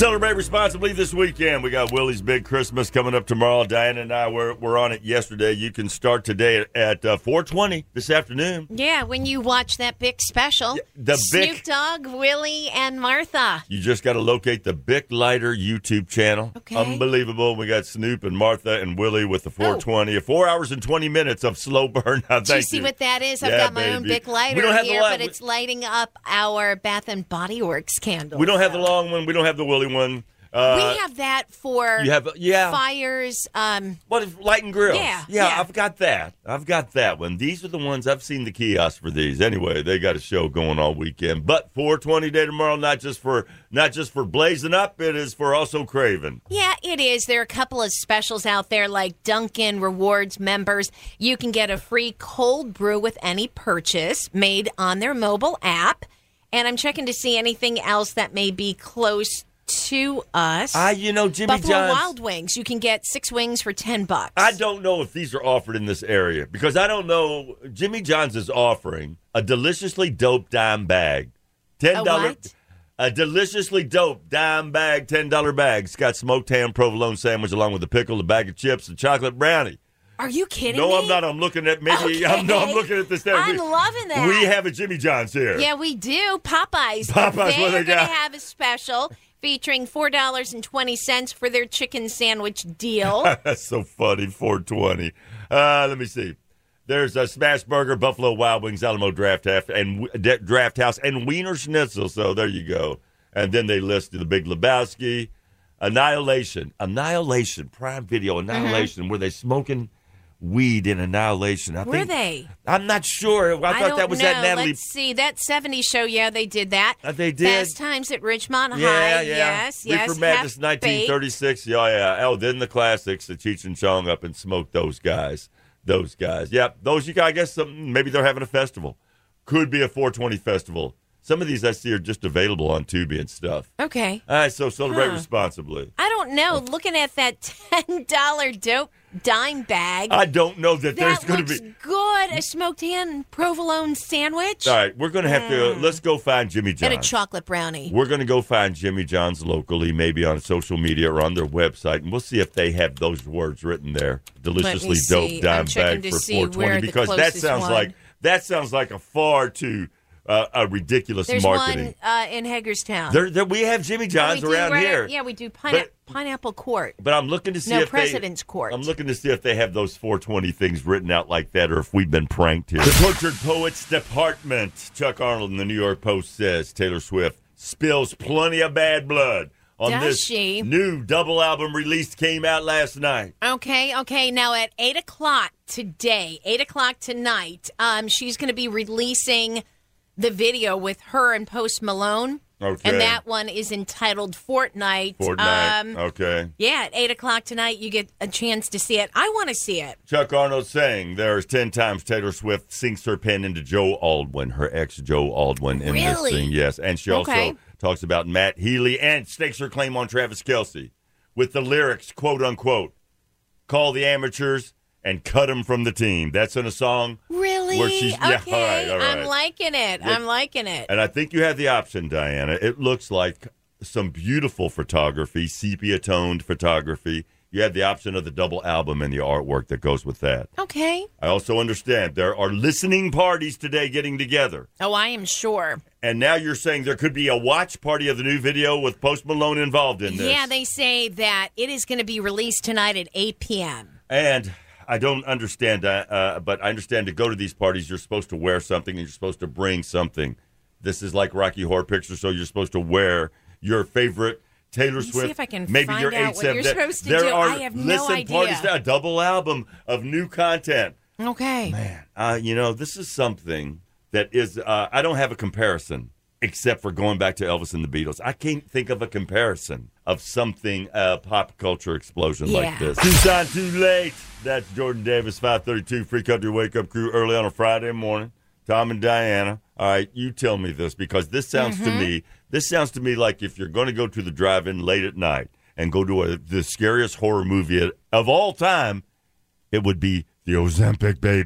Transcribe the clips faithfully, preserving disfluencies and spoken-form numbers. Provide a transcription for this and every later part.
Celebrate responsibly this weekend. We got Willie's Big Christmas coming up tomorrow. Diana and I were, were on it yesterday. You can start today at, at uh, four twenty this afternoon. Yeah, when you watch that Bic special. The Snoop Bic, Dogg, Willie, and Martha. You just got to locate the Bic Lighter YouTube channel. Okay. Unbelievable. We got Snoop and Martha and Willie with the four twenty. Oh. Four hours and twenty minutes of slow burn. Now, Do you see you. what that is? I've Yeah, got my baby. own Bic Lighter We don't have here, the li- but it's lighting up our Bath and Body Works candle. We don't have so. the long one. We don't have the Willie one. Uh, we have that for you have, yeah. fires. Um, What is light and grills? Yeah, yeah, yeah. I've got that. I've got that one. These are the ones I've seen the kiosks for these. Anyway, they got a show going all weekend. But four twenty day tomorrow, not just for not just for blazing up, it is for also craving. yeah, it is. There are a couple of specials out there like Dunkin' Rewards members. You can get a free cold brew with any purchase made on their mobile app. And I'm checking to see anything else that may be close to us. I, you know, Jimmy Buffalo John's. Wild Wings. You can get six wings for ten bucks. I don't know if these are offered in this area because I don't know. Jimmy John's is offering a deliciously dope dime bag, ten dollars. A what? A deliciously dope dime bag, ten dollar bag. It's got smoked ham provolone sandwich along with a pickle, a bag of chips, and chocolate brownie. Are you kidding No, me? I'm not. I'm looking at maybe. Okay. I'm, no, I'm looking at this. There. I'm we, loving that. We have a Jimmy John's here. Yeah, we do. Popeyes. Popeyes, what They're they going to got? have a special featuring four dollars and twenty cents for their chicken sandwich deal. That's so funny. four twenty. Uh, let me see. There's a Smash Burger, Buffalo Wild Wings, Alamo Draft House, and Draft House, and Wiener Schnitzel. So there you go. And then they listed the Big Lebowski, Annihilation, Annihilation, Prime Video, Annihilation. Mm-hmm. Were they smoking weed in Annihilation? I Were think, they? I'm not sure. I, I thought don't that was know. that Natalie. Let's see. That seventies show, yeah, they did that. Uh, they did. Fast Times at Ridgemont Yeah, High. yeah. Yes, yes. Reefer Madness, Half nineteen thirty-six. Yeah, yeah. Oh, then the classics, the Cheech and Chong up and smoked those guys. Those guys. Yep. Those you got, I guess some, maybe they're having a festival. Could be a four twenty festival. Some of these I see are just available on Tubi and stuff. Okay. All right, so celebrate Huh. responsibly. I don't know. Looking at that ten dollar dope dime bag. I don't know that, there's that going to looks be. good. A smoked ham provolone sandwich. All right, we're going to have to, let's go find Jimmy John's. And a chocolate brownie. We're going to go find Jimmy John's locally, maybe on social media or on their website, and we'll see if they have those words written there. Deliciously dope see. dime I'm checking bag to for see four twenty where the because that closest sounds one- like that sounds like a far too uh, a ridiculous There's marketing. one uh, in Hagerstown. There, there, we have Jimmy Oh, John's we do around right here. at- yeah, we do pine- But- pineapple court. But I'm looking to see No, if President's they, Court. I'm looking to see if they have those four twenty things written out like that, or if we've been pranked here. The Tortured Poets Department. Chuck Arnold in the New York Post says Taylor Swift spills plenty of bad blood on Does this she? new double album release came out last night. Okay, okay. Now at eight o'clock today, eight o'clock tonight, um, she's going to be releasing the video with her and Post Malone. Okay. And that one is entitled Fortnite. Fortnite. Um, okay. Yeah, at eight o'clock tonight, you get a chance to see it. I want to see it. Chuck Arnold saying there's ten times Taylor Swift sinks her pen into Joe Aldwin, her ex Joe Aldwin in this Really? thing. Yes. And she also Okay. talks about Matt Healy and stakes her claim on Travis Kelce with the lyrics, quote unquote, call the amateurs and cut them from the team. That's in a song. Really? Where she's- yeah, okay. all right, all right. I'm liking it. Yeah. I'm liking it. And I think you have the option, Diana. It looks like some beautiful photography, sepia-toned photography. You have the option of the double album and the artwork that goes with that. Okay. I also understand there are listening parties today getting together. Oh, I am sure. And now you're saying there could be a watch party of the new video with Post Malone involved in this. Yeah, they say that it is going to be released tonight at eight p.m. And I don't understand, uh, uh, but I understand to go to these parties, you're supposed to wear something and you're supposed to bring something. This is like Rocky Horror Picture, so you're supposed to wear your favorite Taylor Let me Swift. see if I can maybe find your out eight, what seven. you're There- supposed to there do. Are I have no listen idea. parties, a double album of new content. Okay. Man, uh, you know, this is something that is, uh, I don't have a comparison except for going back to Elvis and the Beatles. I can't think of a comparison of something, uh, pop culture explosion Yeah. like this. Tucson, too late. That's Jordan Davis, five thirty-two, Free Country Wake Up Crew, early on a Friday morning. Tom and Diana. All right, you tell me this, because this sounds Mm-hmm. to me, this sounds to me like if you're going to go to the drive-in late at night and go to a, the scariest horror movie of all time, it would be the Ozempic Babies,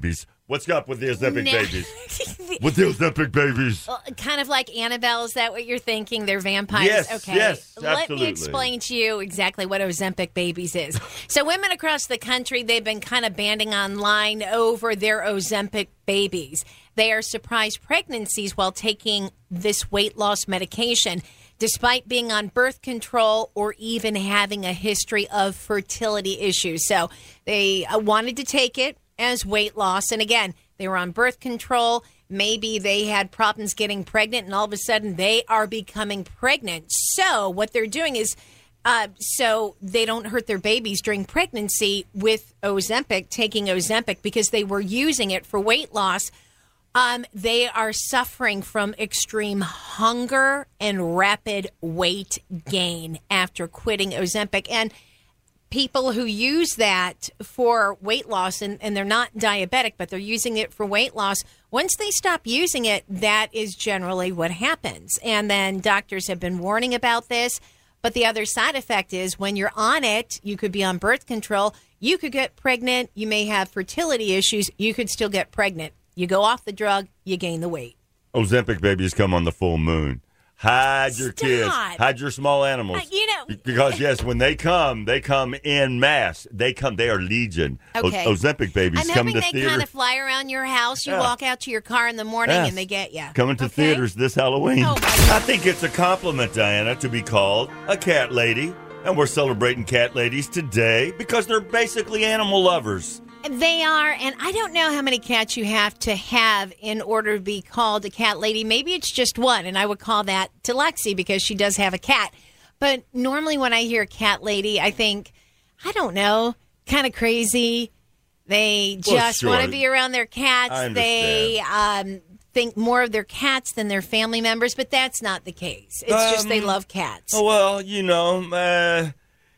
What's up with the Ozempic No. babies? With the Ozempic babies. Well, kind of like Annabelle, is that what you're thinking? They're vampires? Yes, okay. yes, Let me absolutely. explain to you exactly what Ozempic babies is. So women across the country, they've been kind of banding online over their Ozempic babies. They are surprise pregnancies while taking this weight loss medication, despite being on birth control or even having a history of fertility issues. So they uh, wanted to take it as weight loss. And again, they were on birth control. Maybe they had problems getting pregnant, and all of a sudden they are becoming pregnant. So what they're doing is, uh, so they don't hurt their babies during pregnancy with Ozempic, taking Ozempic, because they were using it for weight loss. Um, they are suffering from extreme hunger and rapid weight gain after quitting Ozempic. And people who use that for weight loss, and, and they're not diabetic, but they're using it for weight loss, once they stop using it, that is generally what happens. And then doctors have been warning about this. But the other side effect is when you're on it, you could be on birth control, you could get pregnant, you may have fertility issues, you could still get pregnant. You go off the drug, you gain the weight. Ozempic babies come on the full moon. Hide your Stop. kids. Hide your small animals. Uh, you know. Because, yes, when they come, they come in mass. They come. They are legion. Okay. O- Ozempic babies I'm come hoping to they theater. kind of fly around your house. You Yeah. walk out to your car in the morning Yes. and they get you. Coming to Okay? theaters this Halloween. Oh, my God. I think it's a compliment, Diana, to be called a cat lady. And we're celebrating cat ladies today because they're basically animal lovers. They are, and I don't know how many cats you have to have in order to be called a cat lady. Maybe it's just one, and I would call that to Lexi because she does have a cat. But normally when I hear cat lady, I think, I don't know, kind of crazy. They Well, just sure. want to be around their cats. I They um, think more of their cats than their family members, but that's not the case. It's just they Um, love cats. Oh, well, you know, uh,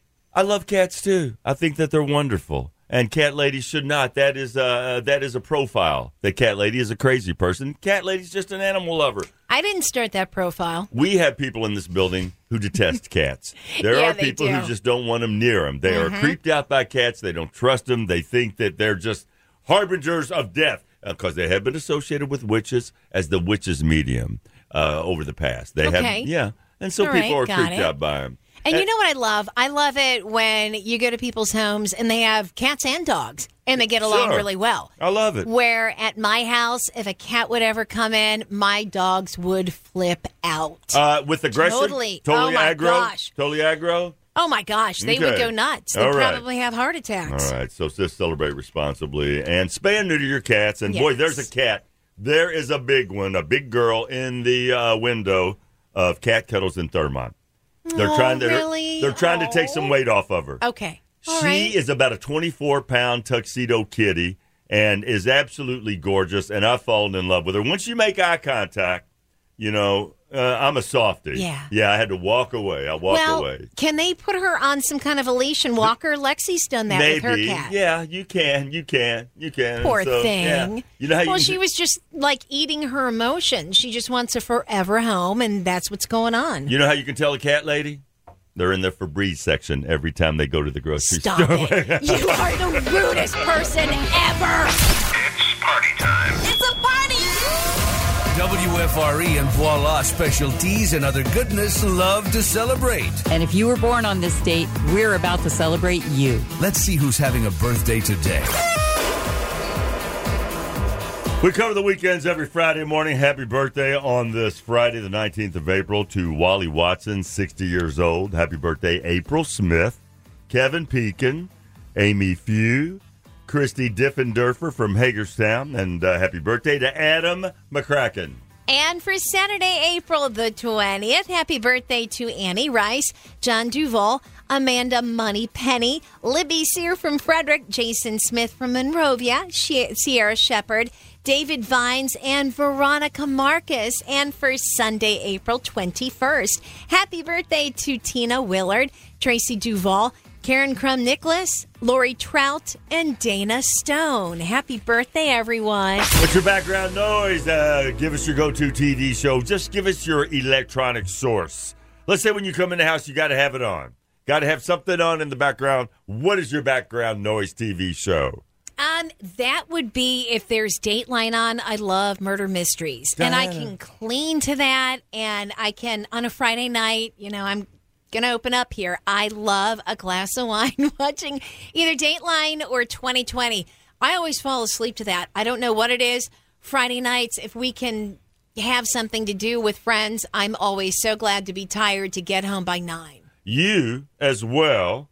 I love cats too. I think that they're wonderful. And cat ladies should not. That is uh, that is a profile. The cat lady is a crazy person. Cat lady's just an animal lover. I didn't start that profile. We have people in this building who detest cats. There Yeah, are they people do. who just don't want them near them. They Mhm. are creeped out by cats. They don't trust them. They think that they're just harbingers of death because they have been associated with witches as the witches medium uh, over the past. They Okay. have, yeah. And so All people right, are got creeped it. out by them. And you know what I love? I love it when you go to people's homes and they have cats and dogs and they get along Sure. really well. I love it. Where at my house, if a cat would ever come in, my dogs would flip out. Uh, with aggressive? Totally. Totally Oh, my aggro? gosh. Totally aggro? Oh my gosh, they would Okay. go nuts. They'd All right. probably have heart attacks. All right, so just celebrate responsibly and spay and neuter your cats. And boy, Yes. there's a cat. There is a big one, a big girl in the uh, window of Cat Kettles in Thurmont. They're Oh, trying to really? they're trying to take some Oh. weight off of her. Okay. All She right. is about a twenty-four pound tuxedo kitty and is absolutely gorgeous, and I've fallen in love with her. Once you make eye contact, you know, uh, I'm a softie. Yeah. Yeah, I had to walk away. I walked well, away. can they put her on some kind of a leash and walk her? Lexi's done that Maybe. with her cat. Yeah, you can. You can. You can. Poor So, thing. yeah. You know how well, you she was just like eating her emotions. She just wants a forever home, and that's what's going on. You know how you can tell a cat lady? They're in the Febreze section every time they go to the grocery Stop store. it. You are the rudest person ever. It's party time. It's a party. W F R E and Voila Specialties and other goodness love to celebrate. And if you were born on this date, we're about to celebrate you. Let's see who's having a birthday today. We cover the weekends every Friday morning. Happy birthday on this Friday, the nineteenth of April, to Wally Watson, sixty years old. Happy birthday, April Smith, Kevin Pekin, Amy Few, Christy Diffendorfer from Hagerstown, and uh, happy birthday to Adam McCracken. And for Saturday, April the twentieth, happy birthday to Annie Rice, John Duval, Amanda Moneypenny, Libby Sear from Frederick, Jason Smith from Monrovia, She- Sierra Shepherd, David Vines, and Veronica Marcus. And for Sunday, April twenty-first, happy birthday to Tina Willard, Tracy Duval, Karen Crum Nicholas, Lori Trout, and Dana Stone. Happy birthday, everyone. What's your background noise? Uh, give us your go-to T V show. Just give us your electronic source. Let's say when you come in the house, you got to have it on. Got to have something on in the background. What is your background noise T V show? Um, that would be if there's Dateline on. I love murder mysteries, and I can clean to that. And I can on a Friday night. You know, I'm gonna open up here. I love a glass of wine watching either Dateline or twenty twenty. I always fall asleep to that. I don't know what it is. Friday nights, if we can have something to do with friends, I'm always so glad to be tired to get home by nine. You, as well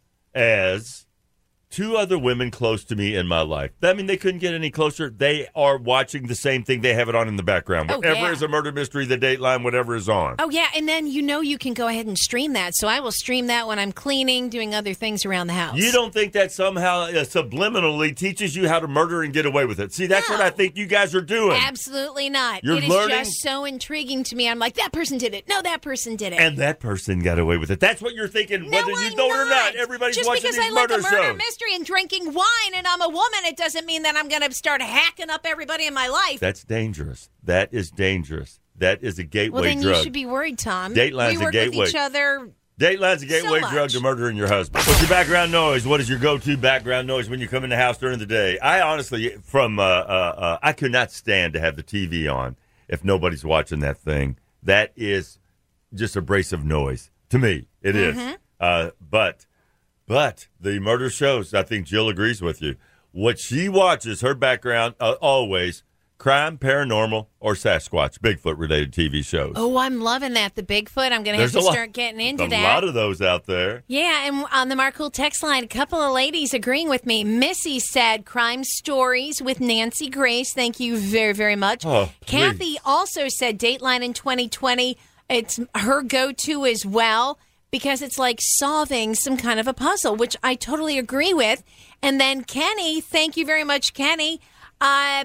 as two other women close to me in my life. I mean, they couldn't get any closer. They are watching the same thing. They have it on in the background. Oh, Whatever yeah. is a murder mystery, the Dateline, whatever is on. Oh, yeah, and then you know you can go ahead and stream that. So I will stream that when I'm cleaning, doing other things around the house. You don't think that somehow uh, subliminally teaches you how to murder and get away with it? See, that's No. what I think you guys are doing. Absolutely not. You're it is learning- just so intriguing to me. I'm like, that person did it. No, that person did it. And that person got away with it. That's what you're thinking, no, whether you I'm know it not. or not. Everybody's just watching because these I like murder a murder shows. mystery and drinking wine and I'm a woman, it doesn't mean that I'm going to start hacking up everybody in my life. That's dangerous. That is dangerous. That is a gateway well, then drug. you should be worried, Tom. Dateline's we a work gateway. with each other. Dateline's a gateway So drug much. to murdering your husband. What's your background noise? What is your go-to background noise when you come in the house during the day? I honestly, from uh, uh, uh, I could not stand to have the T V on if nobody's watching that thing. That is just abrasive noise to me. It is. Mm-hmm. Uh, but, but the murder shows. I think Jill agrees with you. What she watches, her background, uh, always crime, paranormal, or Sasquatch, Bigfoot-related T V shows. Oh, I'm loving that. The Bigfoot. I'm going to have There's to a lot- start getting into a that. lot of those out there. Yeah, and on the Marcool text line, a couple of ladies agreeing with me. Missy said crime stories with Nancy Grace. Thank you very, very much. Oh, Kathy please. also said Dateline in twenty twenty. It's her go-to as well because it's like solving some kind of a puzzle, which I totally agree with. And then Kenny, thank you very much, Kenny, uh,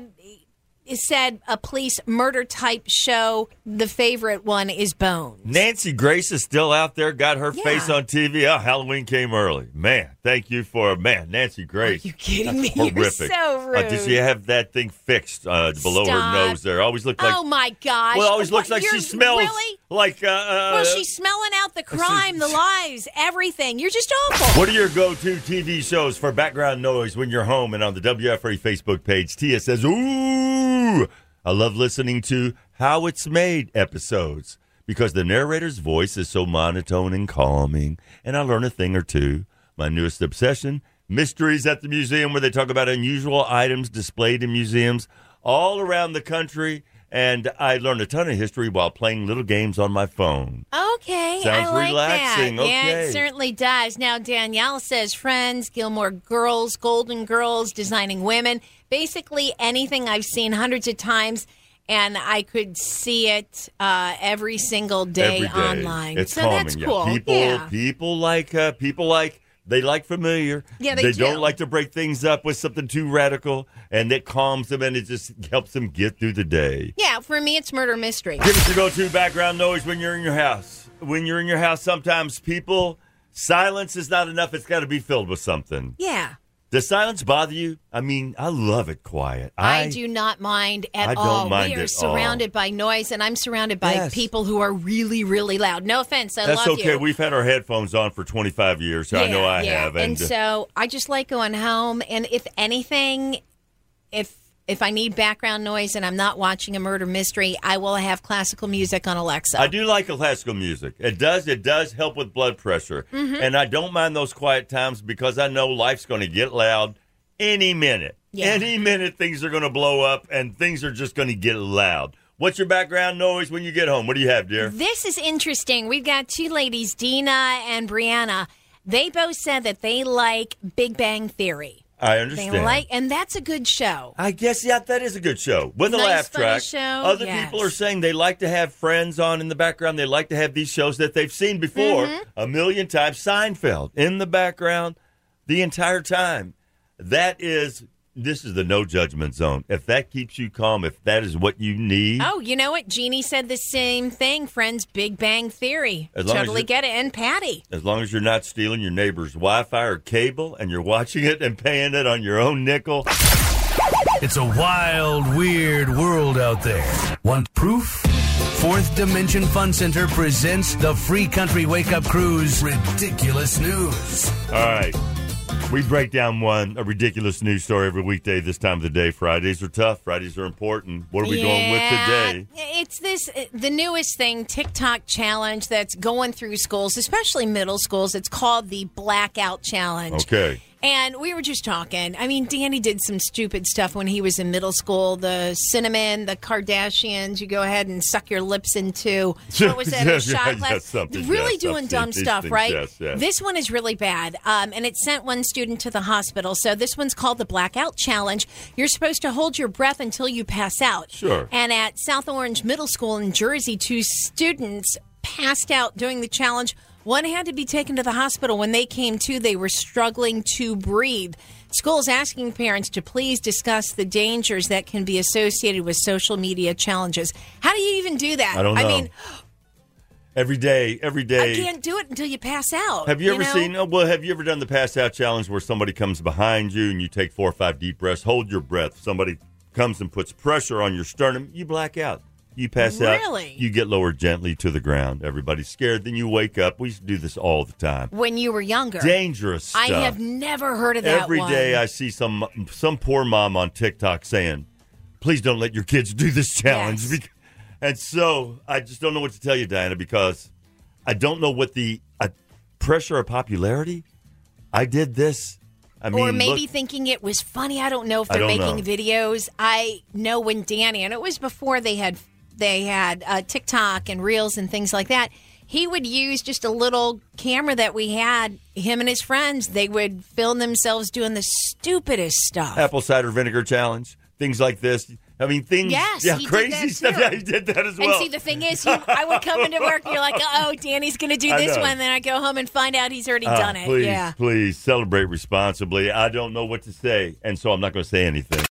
said a police murder type show. The favorite one is Bones. Nancy Grace is still out there, got her Yeah. face on T V. Oh, Halloween came early. Man, thank you for, man, Nancy Grace. Are you kidding That's me? You're horrific. so rude. Uh, did she have that thing fixed uh, below Stop. her nose there? Always looked like, Oh my gosh! well, it always looks What, like she you're- smells Really? like, uh, uh, Well, she's smelling out the crime, the lies, everything. You're just awful. what are your go-to T V shows for background noise when you're home? And on the W F R E Facebook page, Tia says, ooh, I love listening to How It's Made episodes because the narrator's voice is so monotone and calming, and I learn a thing or two. My newest obsession, Mysteries at the Museum, where they talk about unusual items displayed in museums all around the country, and I learned a ton of history while playing little games on my phone. Okay, Sounds I like relaxing. that. Yeah, Okay. it certainly does. Now, Danielle says Friends, Gilmore Girls, Golden Girls, Designing Women. Basically, anything I've seen hundreds of times, and I could see it uh, every single day, Every day. online. It's so calming. that's yeah. cool. People, yeah. people like uh, people like they like familiar. Yeah, they they do. not like to break things up with something too radical, and it calms them and it just helps them get through the day. Yeah, for me, it's murder mystery. Give us your go-to background noise when you're in your house. When you're in your house, sometimes people silence is not enough. It's got to be filled with something. Yeah. Does silence bother you? I mean, I love it quiet. I, do not mind at I don't all. mind we are at all. surrounded by noise, and I'm surrounded by Yes. people who are really, really loud. No offense, I That's love okay. you. We've had our headphones on for twenty-five years. So I know I yeah. have. And, so I just like going home. And if anything, if if I need background noise and I'm not watching a murder mystery, I will have classical music on Alexa. I do like classical music. It does. It does help with blood pressure, Mm-hmm. and I don't mind those quiet times because I know life's going to get loud any minute. Yeah. Any minute, things are going to blow up, and things are just going to get loud. What's your background noise when you get home? What do you have, dear? This is interesting. We've got two ladies, Dina and Brianna. They both said that they like Big Bang Theory. I They understand. like, and that's a good show. I guess, yeah, that is a good show. With a Nice, laugh funny track. show, Other yes. people are saying they like to have friends on in the background. They like to have these shows that they've seen before Mm-hmm. a million times. Seinfeld in the background the entire time. That is, this is the no judgment zone. If that keeps you calm, if that is what you need. Oh, you know what? Jeannie said the same thing. Friends, Big Bang Theory. As long as Totally you- get it. And Patty. As long as you're not stealing your neighbor's Wi-Fi or cable and you're watching it and paying it on your own nickel. It's a wild, weird world out there. Want proof? Fourth Dimension Fun Center presents the Free Country Wake Up Cruise Ridiculous News. All right. We break down one, a ridiculous news story every weekday this time of the day. Fridays are tough. Fridays are important. What are we yeah, going with today? It's this, the newest thing, TikTok challenge that's going through schools, especially middle schools. It's called the Blackout Challenge. Okay. And we were just talking. I mean, Danny did some stupid stuff when he was in middle school. The cinnamon, the Kardashians, you go ahead and suck your lips into. What was that? A shot glass? Yes, really yes, doing I've dumb seen stuff, things, right? yes, yes. This one is really bad. Um, and it sent one student to the hospital. So this one's called the Blackout Challenge. You're supposed to hold your breath until you pass out. Sure. And at South Orange Middle School in Jersey, two students passed out doing the challenge. One had to be taken to the hospital. When they came to, they were struggling to breathe. Schools asking parents to please discuss the dangers that can be associated with social media challenges. How do you even do that? I don't know. I mean, every day, every day. I can't do it until you pass out. Have you ever know? seen, oh, well, have you ever done the pass out challenge where somebody comes behind you and you take four or five deep breaths, hold your breath. Somebody comes and puts pressure on your sternum, you black out. You pass out. Really? You get lowered gently to the ground. Everybody's scared. Then you wake up. We used to do this all the time. When you were younger. Dangerous stuff. I have never heard of that Every one. day I see some some poor mom on TikTok saying, please don't let your kids do this challenge. Yes. And so I just don't know what to tell you, Diana, because I don't know what the uh, pressure of popularity. I did this. I mean, or maybe look, thinking it was funny. I don't know if I they're don't making know. videos. I know when Danny, and it was before they had they had uh, TikTok and Reels and things like that, he would use just a little camera that we had, him and his friends. They would film themselves doing the stupidest stuff. apple cider vinegar challenge, things like this. I mean, things, Yes, yeah, he did crazy that stuff. too. Yeah, he did that as well. And see, the thing is, he, I would come into work and you're like, oh, Danny's going to do I this know. one. Then I go home and find out he's already Ah, done it. Please, Yeah. please celebrate responsibly. I don't know what to say, and so I'm not going to say anything.